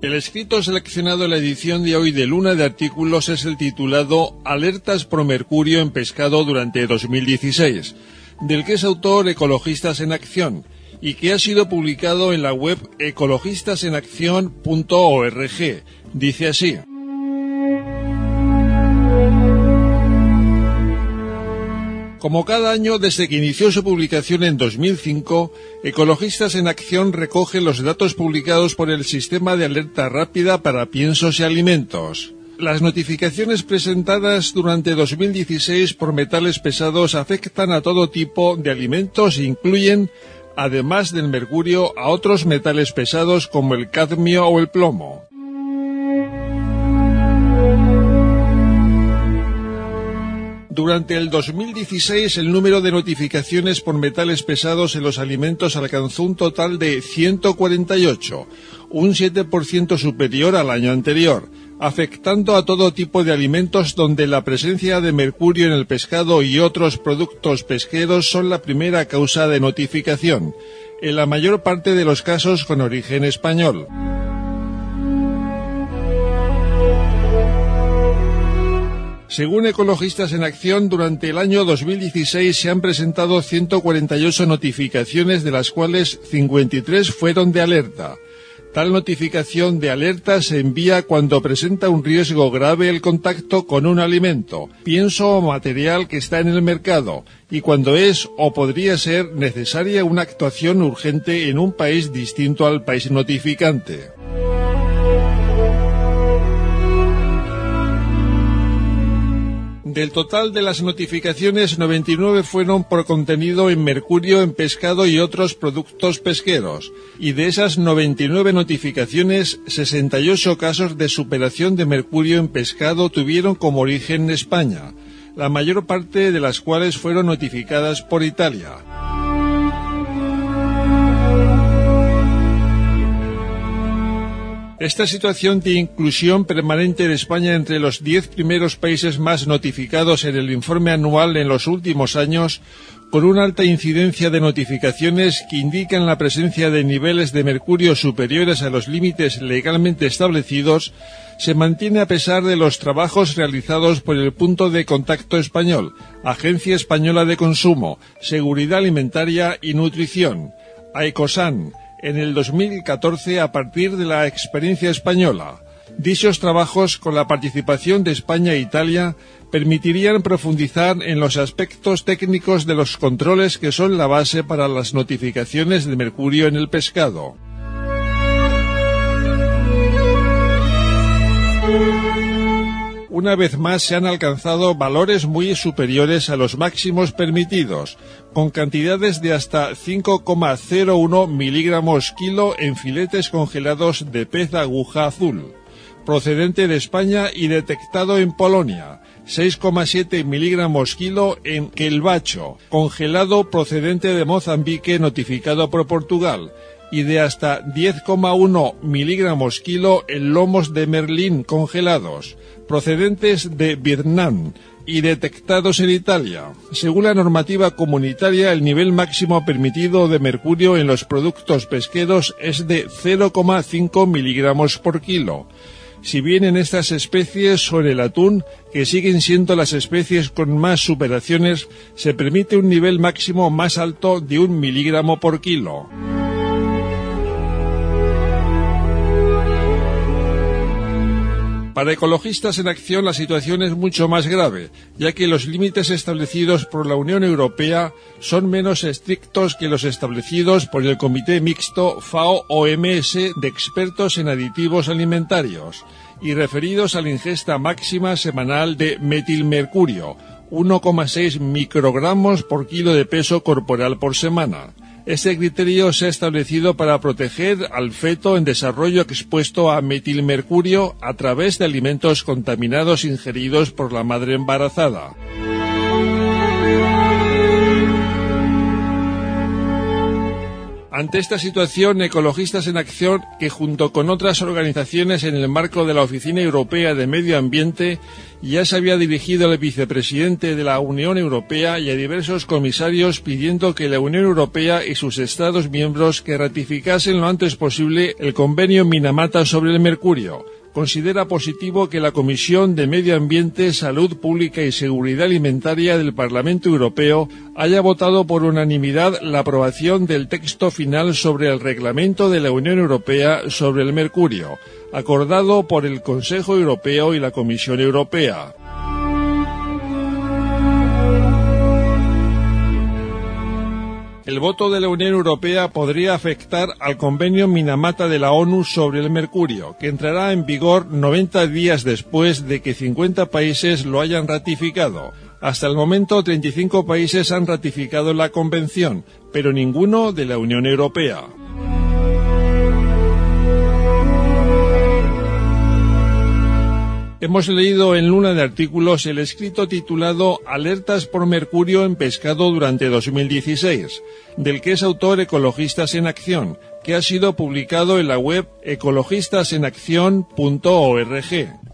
El escrito seleccionado en la edición de hoy de Luna de Artículos es el titulado Alertas pro mercurio en pescado durante 2016, del que es autor Ecologistas en Acción, y que ha sido publicado en la web ecologistasenaccion.org. Dice así: como cada año desde que inició su publicación en 2005, Ecologistas en Acción recoge los datos publicados por el Sistema de Alerta Rápida para Piensos y Alimentos. Las notificaciones presentadas durante 2016 por metales pesados afectan a todo tipo de alimentos e incluyen, además del mercurio, a otros metales pesados como el cadmio o el plomo. Durante el 2016, el número de notificaciones por metales pesados en los alimentos alcanzó un total de 148, un 7% superior al año anterior, afectando a todo tipo de alimentos donde la presencia de mercurio en el pescado y otros productos pesqueros son la primera causa de notificación, en la mayor parte de los casos con origen español. Según Ecologistas en Acción, durante el año 2016 se han presentado 148 notificaciones, de las cuales 53 fueron de alerta. Tal notificación de alerta se envía cuando presenta un riesgo grave el contacto con un alimento, pienso o material que está en el mercado, y cuando es o podría ser necesaria una actuación urgente en un país distinto al país notificante. Del total de las notificaciones, 99 fueron por contenido en mercurio en pescado y otros productos pesqueros, y de esas 99 notificaciones, 68 casos de superación de mercurio en pescado tuvieron como origen España, la mayor parte de las cuales fueron notificadas por Italia. Esta situación de inclusión permanente de España entre los 10 primeros países más notificados en el informe anual en los últimos años, con una alta incidencia de notificaciones que indican la presencia de niveles de mercurio superiores a los límites legalmente establecidos, se mantiene a pesar de los trabajos realizados por el Punto de Contacto Español, Agencia Española de Consumo, Seguridad Alimentaria y Nutrición, AECOSAN, en el 2014 a partir de la experiencia española. Dichos trabajos, con la participación de España e Italia, permitirían profundizar en los aspectos técnicos de los controles que son la base para las notificaciones de mercurio en el pescado. Una vez más se han alcanzado valores muy superiores a los máximos permitidos, con cantidades de hasta 5,01 miligramos kilo en filetes congelados de pez aguja azul, procedente de España y detectado en Polonia, 6,7 miligramos kilo en quelbacho, congelado procedente de Mozambique, notificado por Portugal, y de hasta 10,1 miligramos kilo en lomos de merlín congelados, procedentes de Vietnam y detectados en Italia. Según la normativa comunitaria, el nivel máximo permitido de mercurio en los productos pesqueros es de 0,5 miligramos por kilo. Si bien en estas especies o en el atún, que siguen siendo las especies con más superaciones, se permite un nivel máximo más alto de 1 miligramo por kilo. Para Ecologistas en Acción la situación es mucho más grave, ya que los límites establecidos por la Unión Europea son menos estrictos que los establecidos por el Comité Mixto FAO-OMS de expertos en aditivos alimentarios y referidos a la ingesta máxima semanal de metilmercurio, 1,6 microgramos por kilo de peso corporal por semana. Este criterio se ha establecido para proteger al feto en desarrollo expuesto a metilmercurio a través de alimentos contaminados ingeridos por la madre embarazada. Ante esta situación, Ecologistas en Acción, que junto con otras organizaciones en el marco de la Oficina Europea de Medio Ambiente, ya se había dirigido al vicepresidente de la Unión Europea y a diversos comisarios pidiendo que la Unión Europea y sus Estados miembros que ratificasen lo antes posible el convenio Minamata sobre el mercurio. Considera positivo que la Comisión de Medio Ambiente, Salud Pública y Seguridad Alimentaria del Parlamento Europeo haya votado por unanimidad la aprobación del texto final sobre el Reglamento de la Unión Europea sobre el mercurio, acordado por el Consejo Europeo y la Comisión Europea. El voto de la Unión Europea podría afectar al convenio Minamata de la ONU sobre el mercurio, que entrará en vigor 90 días después de que 50 países lo hayan ratificado. Hasta el momento, 35 países han ratificado la convención, pero ninguno de la Unión Europea. Hemos leído en Luna de Artículos el escrito titulado Alertas por mercurio en pescado durante 2016, del que es autor Ecologistas en Acción, que ha sido publicado en la web ecologistasenaccion.org.